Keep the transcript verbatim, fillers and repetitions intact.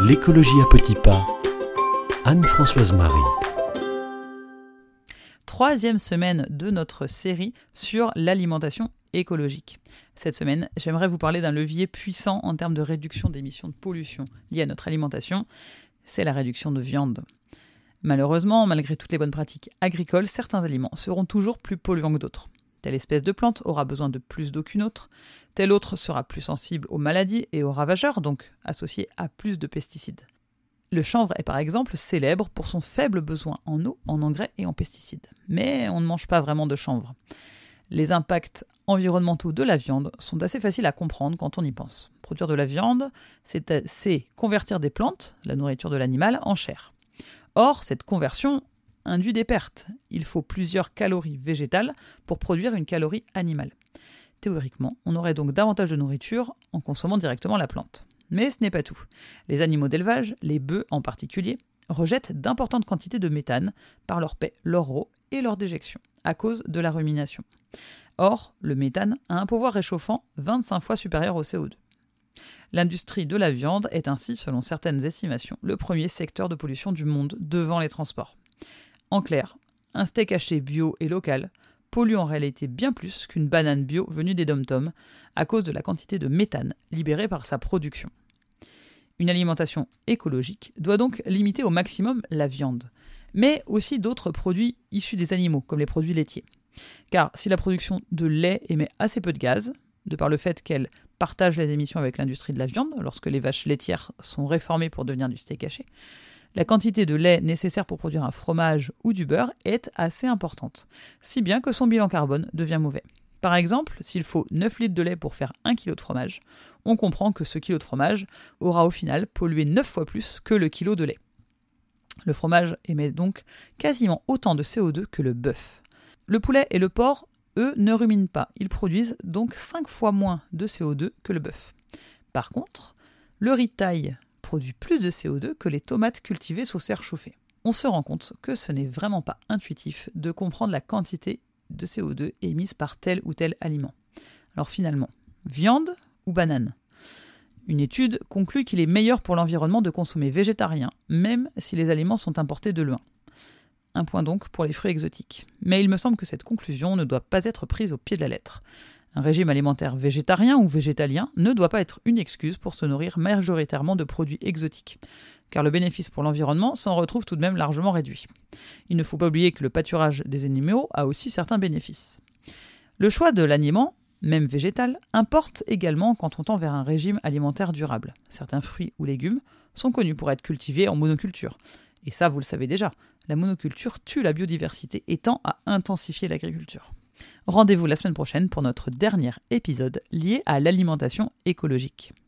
L'écologie à petits pas. Anne-Françoise Marie. Troisième semaine de notre série sur l'alimentation écologique. Cette semaine, j'aimerais vous parler d'un levier puissant en termes de réduction d'émissions de pollution liées à notre alimentation, c'est la réduction de viande. Malheureusement, malgré toutes les bonnes pratiques agricoles, certains aliments seront toujours plus polluants que d'autres. Telle espèce de plante aura besoin de plus d'eau qu'une autre, telle autre sera plus sensible aux maladies et aux ravageurs, donc associée à plus de pesticides. Le chanvre est par exemple célèbre pour son faible besoin en eau, en engrais et en pesticides. Mais on ne mange pas vraiment de chanvre. Les impacts environnementaux de la viande sont assez faciles à comprendre quand on y pense. Produire de la viande, c'est, c'est convertir des plantes, la nourriture de l'animal, en chair. Or, cette conversion induit des pertes. Il faut plusieurs calories végétales pour produire une calorie animale. Théoriquement, on aurait donc davantage de nourriture en consommant directement la plante. Mais ce n'est pas tout. Les animaux d'élevage, les bœufs en particulier, rejettent d'importantes quantités de méthane par leur paix, leur rots et leur déjection, à cause de la rumination. Or, le méthane a un pouvoir réchauffant vingt-cinq fois supérieur au C O deux. L'industrie de la viande est ainsi, selon certaines estimations, le premier secteur de pollution du monde devant les transports. En clair, un steak haché bio et local pollue en réalité bien plus qu'une banane bio venue des dom-toms à cause de la quantité de méthane libérée par sa production. Une alimentation écologique doit donc limiter au maximum la viande, mais aussi d'autres produits issus des animaux, comme les produits laitiers. Car si la production de lait émet assez peu de gaz, de par le fait qu'elle partage les émissions avec l'industrie de la viande, lorsque les vaches laitières sont réformées pour devenir du steak haché, la quantité de lait nécessaire pour produire un fromage ou du beurre est assez importante, si bien que son bilan carbone devient mauvais. Par exemple, s'il faut neuf litres de lait pour faire un kilo de fromage, on comprend que ce kilo de fromage aura au final pollué neuf fois plus que le kilo de lait. Le fromage émet donc quasiment autant de C O deux que le bœuf. Le poulet et le porc, eux, ne ruminent pas. Ils produisent donc cinq fois moins de C O deux que le bœuf. Par contre, le riz thaï produit plus de C O deux que les tomates cultivées sous serre chauffée. On se rend compte que ce n'est vraiment pas intuitif de comprendre la quantité de C O deux émise par tel ou tel aliment. Alors finalement, viande ou banane ? Une étude conclut qu'il est meilleur pour l'environnement de consommer végétarien, même si les aliments sont importés de loin. Un point donc pour les fruits exotiques. Mais il me semble que cette conclusion ne doit pas être prise au pied de la lettre. Un régime alimentaire végétarien ou végétalien ne doit pas être une excuse pour se nourrir majoritairement de produits exotiques, car le bénéfice pour l'environnement s'en retrouve tout de même largement réduit. Il ne faut pas oublier que le pâturage des animaux a aussi certains bénéfices. Le choix de l'aliment, même végétal, importe également quand on tend vers un régime alimentaire durable. Certains fruits ou légumes sont connus pour être cultivés en monoculture. Et ça, vous le savez déjà, la monoculture tue la biodiversité et tend à intensifier l'agriculture. Rendez-vous la semaine prochaine pour notre dernier épisode lié à l'alimentation écologique.